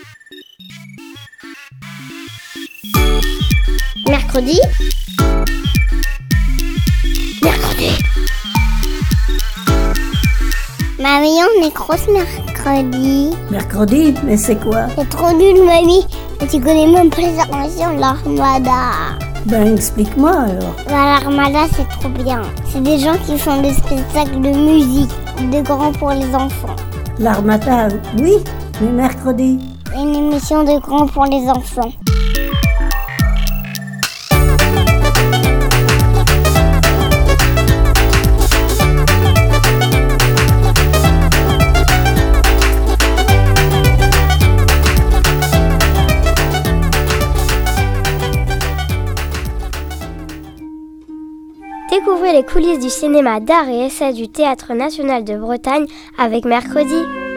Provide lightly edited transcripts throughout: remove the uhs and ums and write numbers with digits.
Mercredi. Mamie, on est grosse mercredi. Mercredi? Mais c'est quoi? C'est trop nul, mamie. Et tu connais même pas les armations de l'Armada. Ben, explique-moi alors. L'Armada, c'est trop bien. C'est des gens qui font des spectacles de musique, de grands pour les enfants. L'Armada, oui, mais mercredi? Une émission de grands pour les enfants. Découvrez les coulisses du cinéma d'art et essai du Théâtre National de Bretagne avec Mercredi.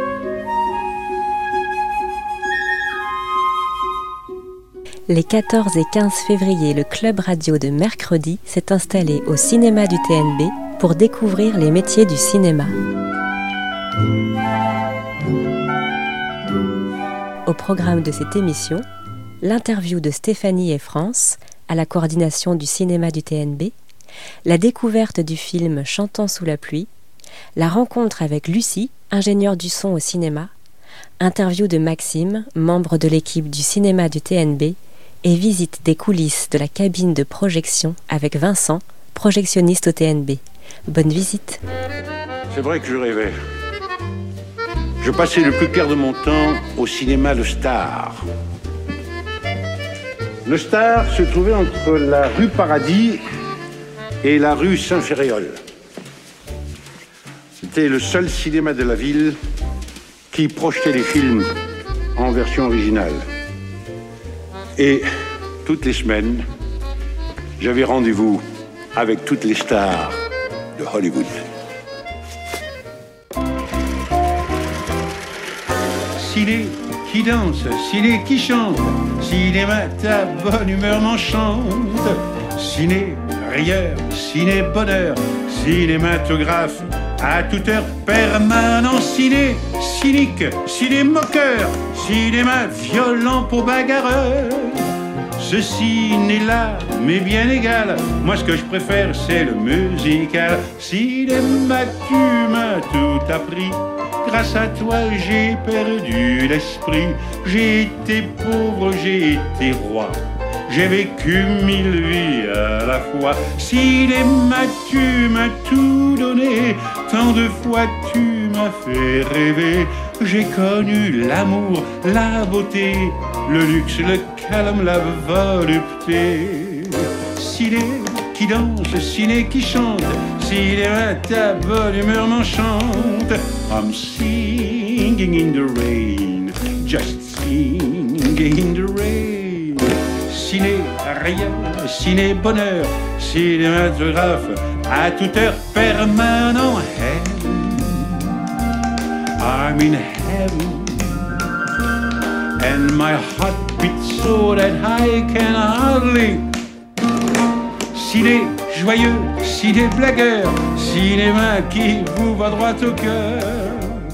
Les 14 et 15 février, le Club Radio de Mercredi s'est installé au cinéma du TNB pour découvrir les métiers du cinéma. Au programme de cette émission, l'interview de Stéphanie et France à la coordination du cinéma du TNB, la découverte du film Chantons sous la pluie, la rencontre avec Lucie, ingénieure du son au cinéma, interview de Maxime, membre de l'équipe du cinéma du TNB, et visite des coulisses de la cabine de projection avec Vincent, projectionniste au TNB. Bonne visite. C'est vrai que je rêvais. Je passais le plus clair de mon temps au cinéma Le Star. Le Star se trouvait entre la rue Paradis et la rue Saint-Féréol. C'était le seul cinéma de la ville qui projetait les films en version originale. Et toutes les semaines, j'avais rendez-vous avec toutes les stars de Hollywood. Ciné qui danse, ciné qui chante, cinéma ta bonne humeur m'enchante. Ciné rieur, ciné bonheur, cinématographe à toute heure permanent. Ciné cynique, ciné moqueur, cinéma violent pour bagarreur. Ce ciné-là m'est bien égal, moi ce que je préfère c'est le musical. Cinéma tu m'as tout appris, grâce à toi j'ai perdu l'esprit. J'ai été pauvre, j'ai été roi, j'ai vécu 1000 vies à la fois. Cinéma, tu m'as tout donné, tant de fois tu m'as fait rêver. J'ai connu l'amour, la beauté, le luxe, le calme, la volupté. Ciné qui danse, ciné qui chante, cinéma ta bonne humeur m'enchante. I'm singing in the rain, just singing in the rain. Ciné rien, ciné bonheur, cinématographe à toute heure permanent. Heaven, I'm in heaven, and my heart beats so that I can hardly. Ciné joyeux, ciné blagueur, cinéma qui vous va droit au cœur.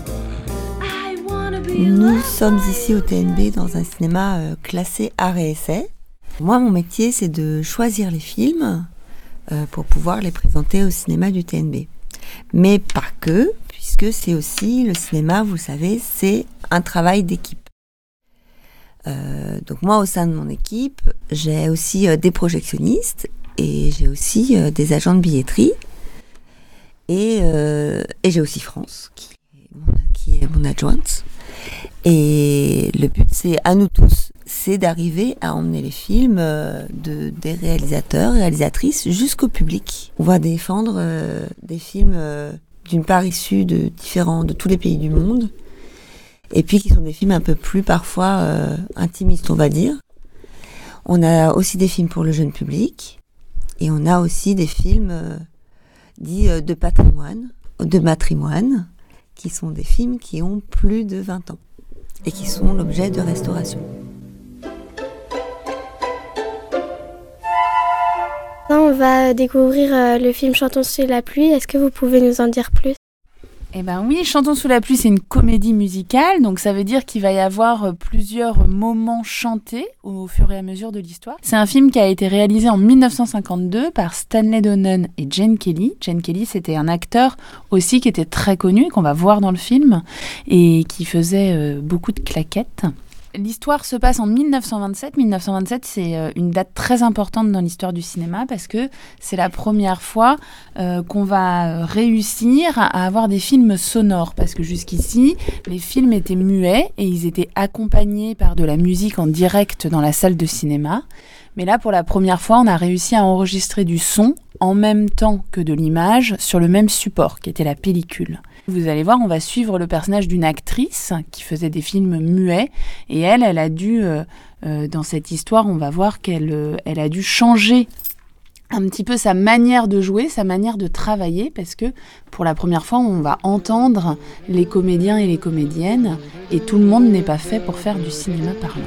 Nous sommes ici au TNB dans un cinéma classé art et essai. Moi, mon métier, c'est de choisir les films pour pouvoir les présenter au cinéma du TNB. Mais pas que, puisque c'est aussi, le cinéma, vous le savez, c'est un travail d'équipe. Donc moi, au sein de mon équipe, j'ai aussi des projectionnistes et j'ai aussi des agents de billetterie. Et j'ai aussi France, qui est mon adjointe. Et le but, c'est à nous tous, c'est d'arriver à emmener les films des réalisateurs, réalisatrices jusqu'au public. On va défendre des films d'une part issus de tous les pays du monde, et puis qui sont des films un peu plus parfois intimistes, on va dire. On a aussi des films pour le jeune public, et on a aussi des films dits de patrimoine, de matrimoine, qui sont des films qui ont plus de 20 ans et qui sont l'objet de restauration. On va découvrir le film Chantons sous la pluie. Est-ce que vous pouvez nous en dire plus ? Eh ben oui, Chantons sous la pluie, c'est une comédie musicale, donc ça veut dire qu'il va y avoir plusieurs moments chantés au fur et à mesure de l'histoire. C'est un film qui a été réalisé en 1952 par Stanley Donen et Gene Kelly. Gene Kelly, c'était un acteur aussi qui était très connu, qu'on va voir dans le film, et qui faisait beaucoup de claquettes. L'histoire se passe en 1927. 1927, c'est une date très importante dans l'histoire du cinéma parce que c'est la première fois qu'on va réussir à avoir des films sonores. Parce que jusqu'ici, les films étaient muets et ils étaient accompagnés par de la musique en direct dans la salle de cinéma. Mais là, pour la première fois, on a réussi à enregistrer du son en même temps que de l'image sur le même support, qui était la pellicule. Vous allez voir, on va suivre le personnage d'une actrice qui faisait des films muets. Et elle a dû, dans cette histoire, on va voir qu'elle a dû changer un petit peu sa manière de jouer, sa manière de travailler, parce que pour la première fois, on va entendre les comédiens et les comédiennes, et tout le monde n'est pas fait pour faire du cinéma parlant.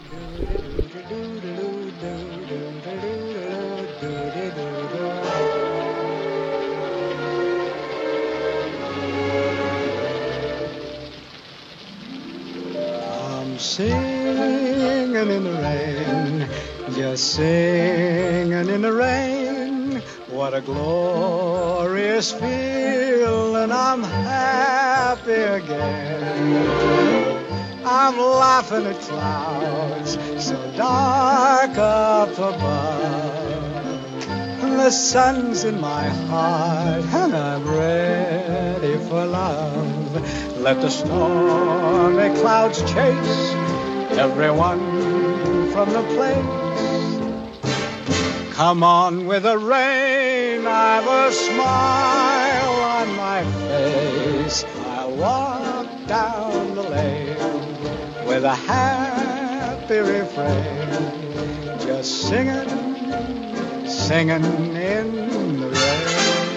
Singing in the rain, just singing in the rain. What a glorious feeling, I'm happy again. I'm laughing at clouds so dark up above. The sun's in my heart and I'm ready for love. Let the stormy clouds chase everyone from the place. Come on with the rain, I've a smile on my face. I'll walk down the lane with a happy refrain, just singing, singing in the rain.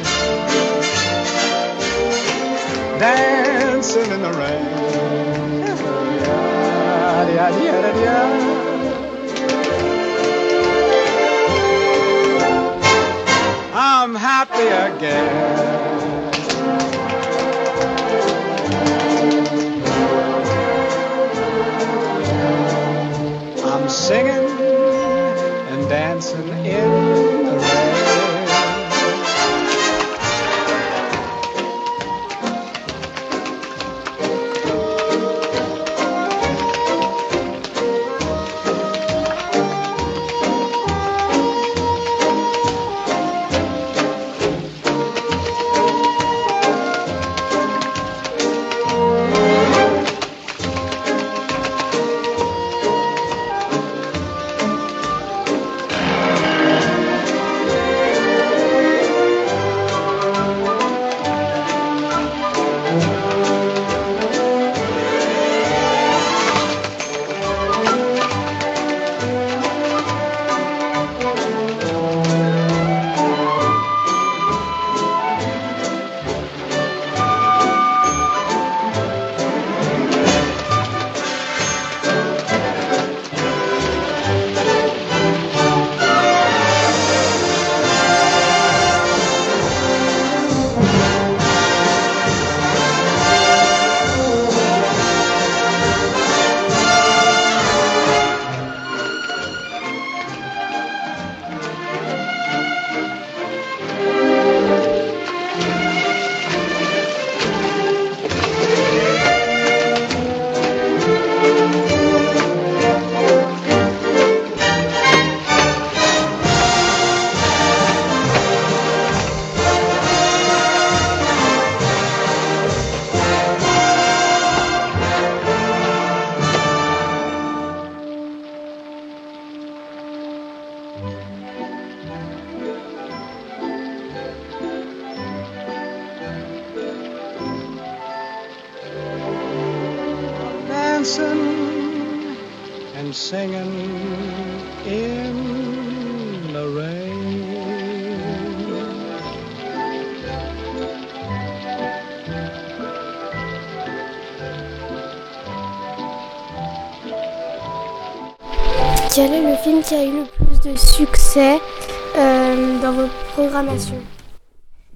Dancing in the rain. I'm happy again. I'm singing and dancing in the rain. Dancing and singing in the rain. Quel est le film qui a eu le plus de succès dans votre programmation ?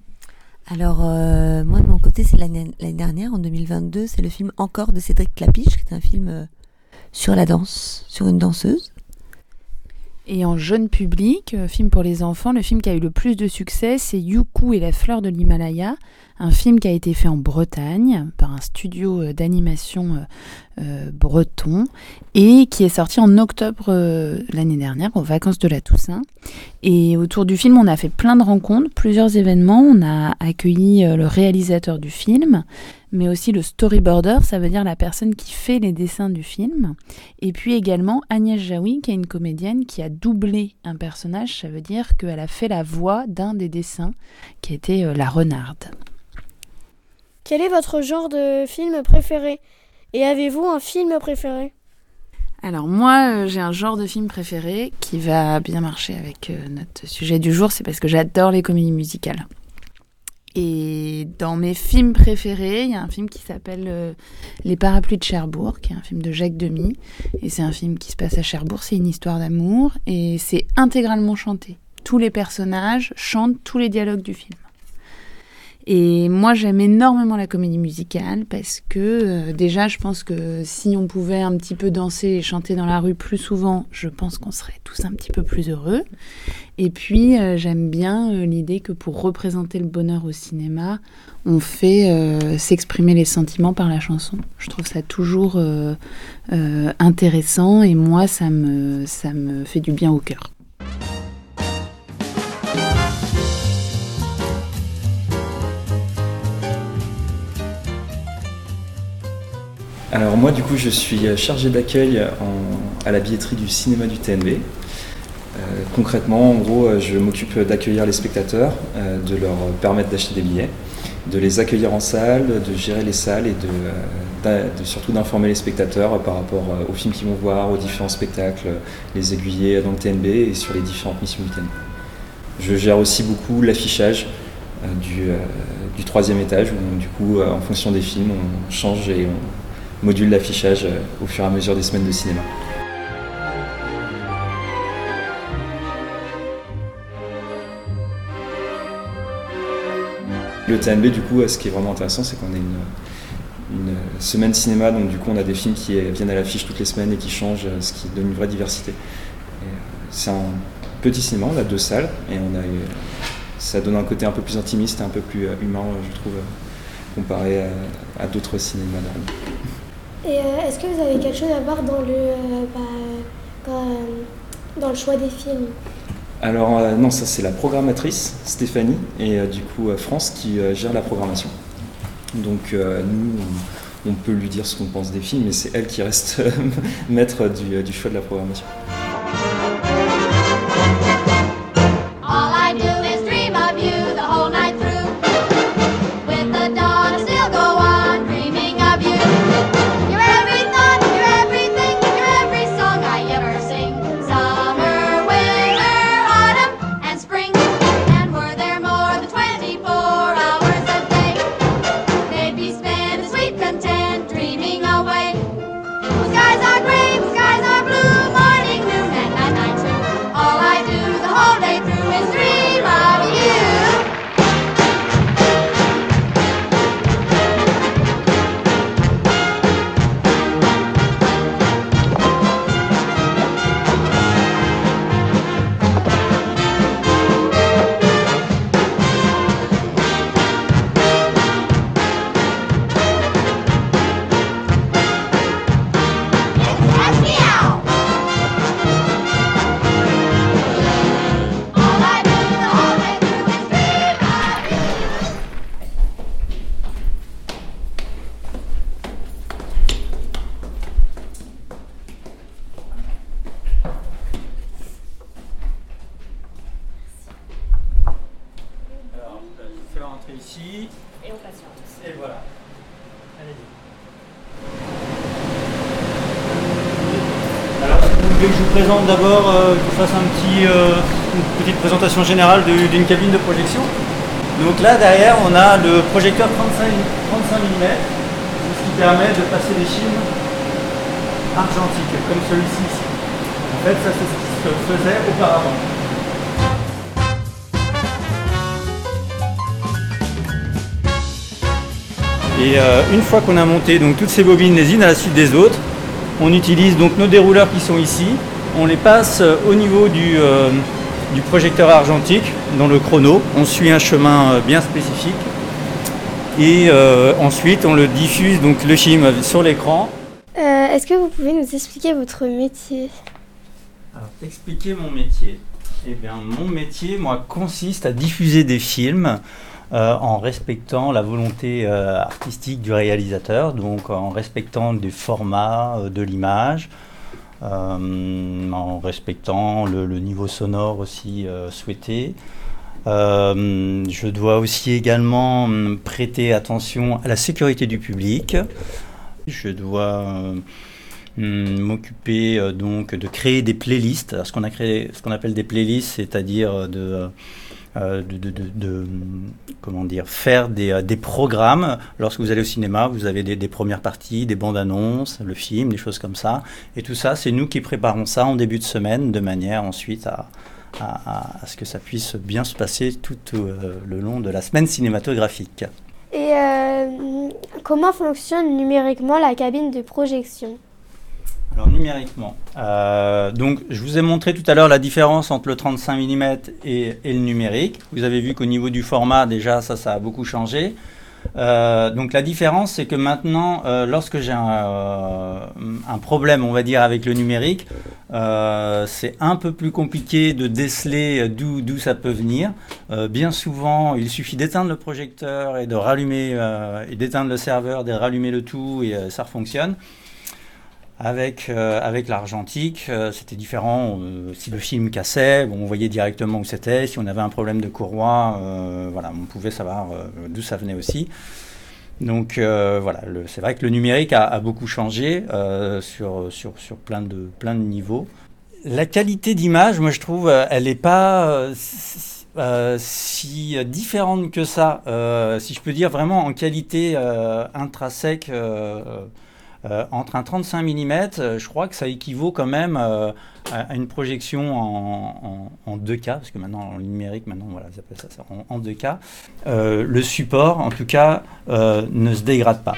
Alors, moi, de mon côté, c'est l'année dernière, en 2022, c'est le film Encore de Cédric Clapiche, qui est un film sur la danse, sur une danseuse. Et en jeune public, film pour les enfants, le film qui a eu le plus de succès, c'est Youkou et la fleur de l'Himalaya, un film qui a été fait en Bretagne par un studio d'animation breton et qui est sorti en octobre l'année dernière, aux vacances de la Toussaint. Et autour du film, on a fait plein de rencontres, plusieurs événements. On a accueilli le réalisateur du film, mais aussi le storyboarder, ça veut dire la personne qui fait les dessins du film. Et puis également Agnès Jaoui, qui est une comédienne qui a doublé un personnage, ça veut dire qu'elle a fait la voix d'un des dessins, qui était la renarde. Quel est votre genre de film préféré ? Et avez-vous un film préféré ? Alors moi, j'ai un genre de film préféré qui va bien marcher avec notre sujet du jour, c'est parce que j'adore les comédies musicales. Et dans mes films préférés, il y a un film qui s'appelle Les Parapluies de Cherbourg, qui est un film de Jacques Demy. Et c'est un film qui se passe à Cherbourg, c'est une histoire d'amour, et c'est intégralement chanté. Tous les personnages chantent tous les dialogues du film. Et moi, j'aime énormément la comédie musicale parce que déjà, je pense que si on pouvait un petit peu danser et chanter dans la rue plus souvent, je pense qu'on serait tous un petit peu plus heureux. Et puis, j'aime bien l'idée que pour représenter le bonheur au cinéma, on fait s'exprimer les sentiments par la chanson. Je trouve ça toujours intéressant et moi, ça me fait du bien au cœur. Alors moi du coup je suis chargé d'accueil à la billetterie du cinéma du TNB. Concrètement en gros je m'occupe d'accueillir les spectateurs, de leur permettre d'acheter des billets, de les accueillir en salle, de gérer les salles et surtout d'informer les spectateurs par rapport aux films qu'ils vont voir, aux différents spectacles, les aiguiller dans le TNB et sur les différentes missions du TNB. Je gère aussi beaucoup l'affichage du 3e étage où du coup en fonction des films on change et on module l'affichage au fur et à mesure des semaines de cinéma. Le TNB, du coup, ce qui est vraiment intéressant, c'est qu'on a une semaine cinéma, donc du coup on a des films qui viennent à l'affiche toutes les semaines et qui changent, ce qui donne une vraie diversité. C'est un petit cinéma, on a 2 salles, et ça donne un côté un peu plus intimiste et un peu plus humain, je trouve, comparé à d'autres cinémas normaux. Et est-ce que vous avez quelque chose à voir dans le choix des films ? Alors non, ça c'est la programmatrice Stéphanie et du coup France qui gère la programmation. Donc nous, on peut lui dire ce qu'on pense des films, mais c'est elle qui reste maître du choix de la programmation. Ici. Et on patiente. Et voilà. Allez-y. Alors, vous voulez que je vous présente d'abord, que je vous fasse une petite présentation générale d'une cabine de projection. Donc là, derrière, on a le projecteur 35 mm, ce qui permet de passer des films argentiques, comme celui-ci ici. En fait, ça c'est ce qui se faisait auparavant. Et une fois qu'on a monté donc, toutes ces bobines les unes à la suite des autres, on utilise donc nos dérouleurs qui sont ici, on les passe au niveau du projecteur argentique dans le chrono, on suit un chemin bien spécifique et ensuite on le diffuse donc le film sur l'écran. Est-ce que vous pouvez nous expliquer votre métier ? Alors, expliquer mon métier. Eh bien, mon métier, moi, consiste à diffuser des films en respectant la volonté artistique du réalisateur, donc en respectant des formats de l'image, en respectant le niveau sonore aussi souhaité. Je dois aussi également prêter attention à la sécurité du public. Je dois m'occuper donc de créer des playlists. Alors, ce qu'on appelle des playlists, c'est-à-dire faire des programmes. Lorsque vous allez au cinéma, vous avez des premières parties, des bandes annonces, le film, des choses comme ça. Et tout ça, c'est nous qui préparons ça en début de semaine, de manière ensuite à ce que ça puisse bien se passer tout le long de la semaine cinématographique. Et comment fonctionne numériquement la cabine de projection ? Alors numériquement, donc je vous ai montré tout à l'heure la différence entre le 35 mm et le numérique. Vous avez vu qu'au niveau du format, déjà, ça a beaucoup changé. Donc la différence, c'est que maintenant, lorsque j'ai un problème, on va dire, avec le numérique, c'est un peu plus compliqué de déceler d'où ça peut venir. Bien souvent, il suffit d'éteindre le projecteur et de rallumer, et d'éteindre le serveur, de rallumer le tout et ça fonctionne. Avec l'argentique, c'était différent. Si le film cassait, on voyait directement où c'était. Si on avait un problème de courroie, on pouvait savoir d'où ça venait aussi. Donc c'est vrai que le numérique a beaucoup changé sur plein de niveaux. La qualité d'image, moi je trouve, elle n'est pas si différente que ça. Si je peux dire vraiment en qualité intrinsèque. Entre un 35 mm, je crois que ça équivaut quand même à une projection en 2K, parce que maintenant, en numérique, ils appellent ça en 2K. Le support, en tout cas, ne se dégrade pas.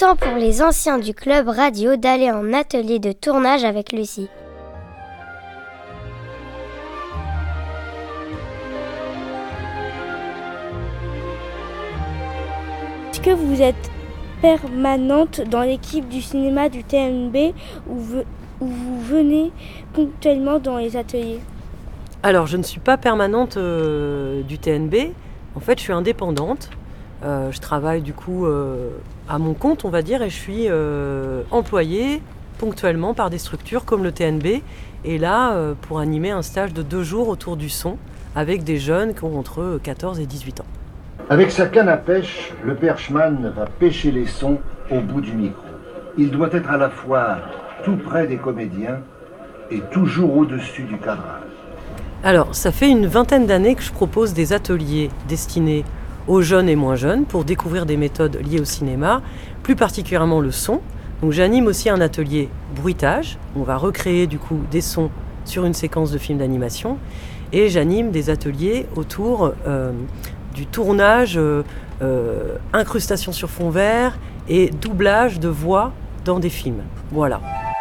temps pour les anciens du club radio d'aller en atelier de tournage avec Lucie. Est-ce que vous êtes permanente dans l'équipe du cinéma du TNB ou vous venez ponctuellement dans les ateliers ? Alors, je ne suis pas permanente du TNB. En fait, je suis indépendante. Je travaille du coup à mon compte, on va dire, et je suis employée ponctuellement par des structures comme le TNB. Et là, pour animer un stage de 2 jours autour du son avec des jeunes qui ont entre 14 et 18 ans. Avec sa canne à pêche, le perchman va pêcher les sons au bout du micro. Il doit être à la fois tout près des comédiens et toujours au-dessus du cadrage. Alors, ça fait une 20aine d'années que je propose des ateliers destinés aux jeunes et moins jeunes pour découvrir des méthodes liées au cinéma, plus particulièrement le son. Donc j'anime aussi un atelier bruitage. On va recréer du coup des sons sur une séquence de film d'animation. Et j'anime des ateliers autour du tournage, incrustation sur fond vert et doublage de voix dans des films. Voilà.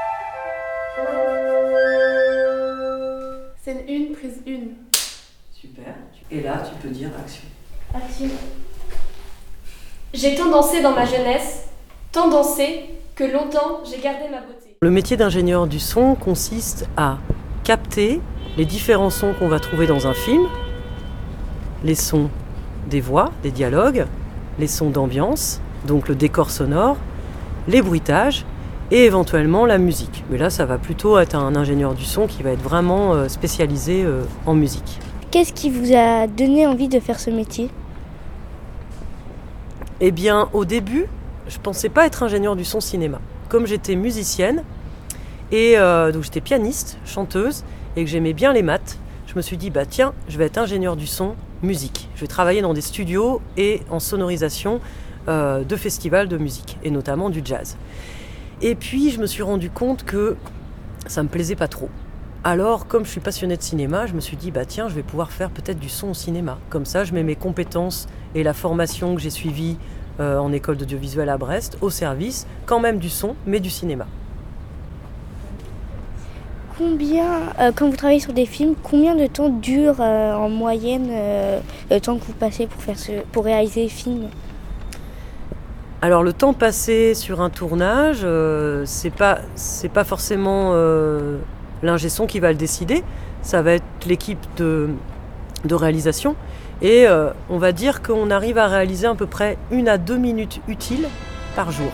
Scène 1, prise 1. Super. Et là, tu peux dire action. Action. J'ai tant dansé dans ma jeunesse, tant dansé que longtemps j'ai gardé ma beauté. Le métier d'ingénieur du son consiste à capter les différents sons qu'on va trouver dans un film, les sons des voix, des dialogues, les sons d'ambiance, donc le décor sonore, les bruitages et éventuellement la musique. Mais là, ça va plutôt être un ingénieur du son qui va être vraiment spécialisé en musique. Qu'est-ce qui vous a donné envie de faire ce métier ? Eh bien, au début, je pensais pas être ingénieur du son cinéma. Comme j'étais musicienne, et donc j'étais pianiste, chanteuse, et que j'aimais bien les maths, je me suis dit, tiens, je vais être ingénieur du son musique. Je vais travailler dans des studios et en sonorisation de festivals de musique, et notamment du jazz. Et puis, je me suis rendu compte que ça me plaisait pas trop. Alors, comme je suis passionnée de cinéma, je me suis dit, tiens, je vais pouvoir faire peut-être du son au cinéma. Comme ça, je mets mes compétences et la formation que j'ai suivie en école d'audiovisuel à Brest au service, quand même du son, mais du cinéma. Quand vous travaillez sur des films, combien de temps dure en moyenne le temps que vous passez pour réaliser les films ? Alors le temps passé sur un tournage, c'est pas forcément l'ingé son qui va le décider, ça va être l'équipe de réalisation. Et on va dire qu'on arrive à réaliser à peu près 1 à 2 minutes utiles par jour.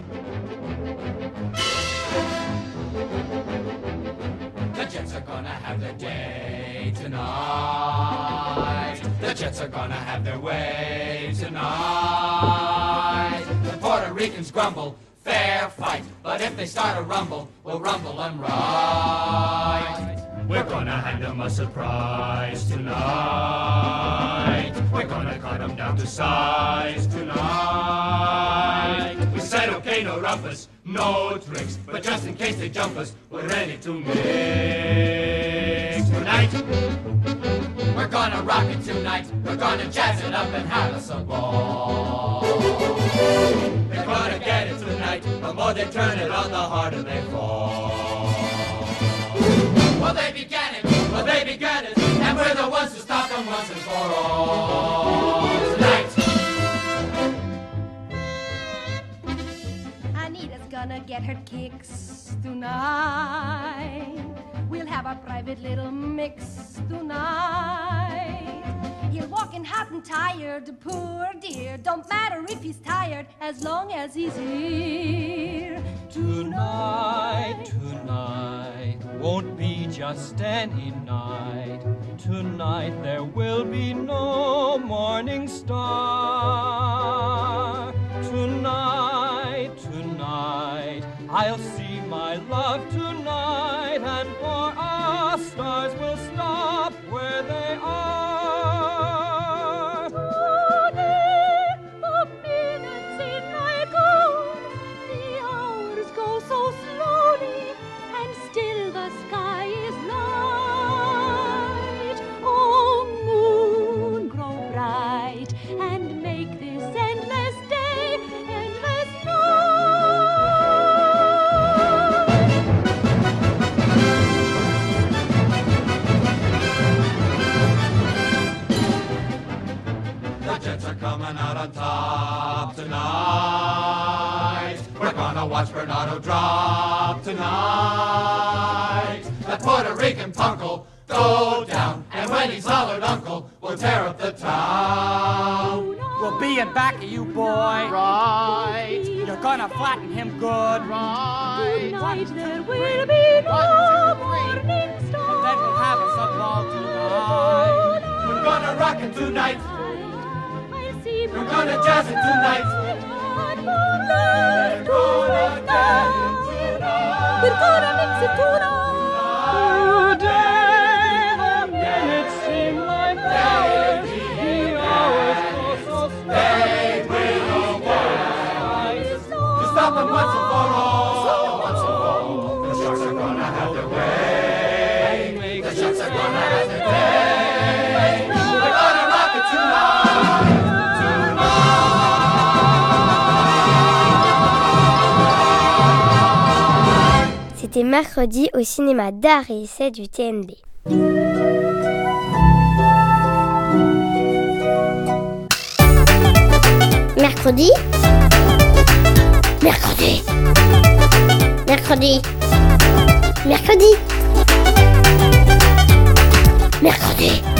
The Jets are gonna have their way tonight. The Puerto Ricans grumble, fair fight. But if they start a rumble, we'll rumble them right. We're gonna hand them a surprise tonight. We're gonna cut them down to size tonight. We said okay, no rumpus, no tricks. But just in case they jump us, we're ready to mix tonight. We're gonna rock it tonight. We're gonna jazz it up and have us a ball. They're gonna get it tonight. The more they turn it on, the harder they fall. Well, they began it. Well, they began it. And we're the ones to stop them once and for all. Tonight. Anita's gonna get her kicks tonight. We'll have our private little mix tonight. He'll walk in hot and tired, poor dear. Don't matter if he's tired, as long as he's here. Tonight, tonight won't be just any night. Tonight there will be no morning star. Tonight, tonight I'll see my love tonight, and for us stars will stop where they are. Slowly, the minutes in my gown, the hours go so slowly, and still the sky is light. Oh, moon, grow bright, and on top tonight. We're gonna watch Bernardo drop tonight. That Puerto Rican punk'll go down, and when he's hollered uncle, we'll tear up the town. We'll be in back of you, boy. Right. You're gonna flatten him good. Right. Tonight there will be no morning star. And then we'll have us a ball tonight. We're gonna rock it tonight. We're gonna jazz it tonight. We're gonna get it tonight. We're gonna mix it tonight. Today the minutes seem like hours. The hours go so slow. They will wait to stop them once and for all. The sharks are gonna have their way. The sharks are gonna have their day. We're gonna rock it tonight. C'était mercredi au cinéma d'art et essai du TNB. Mercredi. Mercredi. Mercredi. Mercredi. Mercredi.